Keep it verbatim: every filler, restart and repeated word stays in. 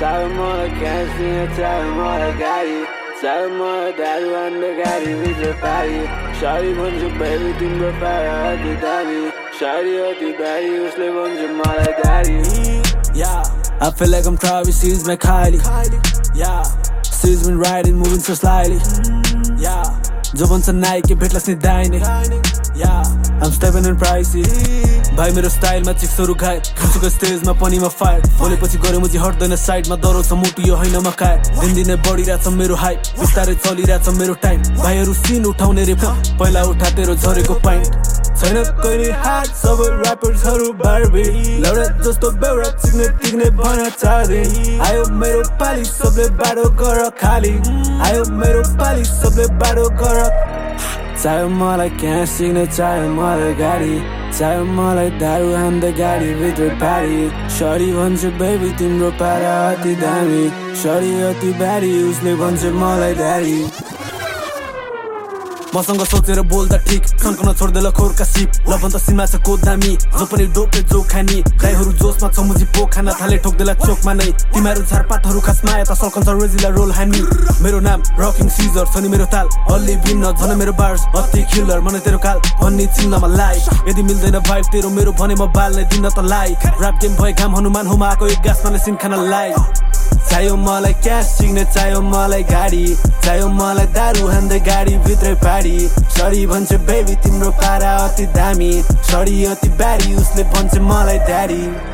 चाहियो मलाई क्यासिनो चाहियो मलाई गाडी चाहियो मलाई दारू हान्ने गाडीभित्र पारी सरी भन्छु बेबी तिम्रो पारा अति दामी सरी अति बारी उसले भन्छ मलाई दारी Yeah, I feel like I'm Travis, she's my Kylie. Yeah, she's been riding, moving so slightly. Yeah, जो भन्छ नाइकी भेट्लास् नि दाइने. Yeah, I'm stepping in pricey. भाइ मेरो स्टाइलमा चिक्सहरू खाए खुसीको स्टेजमा पनि म फायर बोलेपछि गरे मुजी हट्दैन साइडमा डराउँछ मुटु यो होइन म खाए दिनदिनै बढिरहेछ मेरो हाइप बिस्तारै चलिरहेछ मेरो टाइम भाइहरू सिन उठाउने रे पहिला उठा तेरो झरेको पाइन्ट छैन कहिले हात सबै ऱ्यापर्सहरू बार्बी लौडा जस्तो बेउरा चिक्ने टिक्ने भन चाँदे आयो मेरो पाली सबले बाटो गर खाली आयो मेरो पाली सबले बाटो गर चाहियो मलाई क्यास सिक्ने चाहियो मलाई गाडी चाहियो मलाई दारू हान्दै गाडीभित्र पारी सरी भन्छ बेबी तिम्रो पारा अति दामी सरी अति बारी उसले भन्छ मलाई दारी मसँग सोचेर बोल्दा ठिक सन्कन छोड्दै खोरका सिप लभन्त सीमा छ को दामी जो पनि डोके जो खानी गाईहरू जोसमा छ मुजी पो खाना थाले ठोक्दैला चोकमा नै तिमीहरू झारपातहरू खासमा यता सल्कन्छ रेजिला रोल हान्नी मेरो नाम रकिङ सिजर छ नि मेरो ताल अलि भिन्न झन् मेरो बार्स अति किलर मन तेरो काल भन्ने चिन्नमा लाई यदि मिल्दैन भाइब तेरो मेरो भने म बाल्ने दिन त लाई ऱ्याप गेम भए काम हनुमान हुमा आएको एक गासमा सिन खान लाई चाहियो मलाई क्यास सिक्ने चाहियो मलाई गाडी चाहियो मलाई दारू हान्दै गाडी भित्रै पाडी सरी भन्छ बेबी तिम्रो पारा अति दामी सरी अति बारी उसले भन्छ मलाई ड्याडी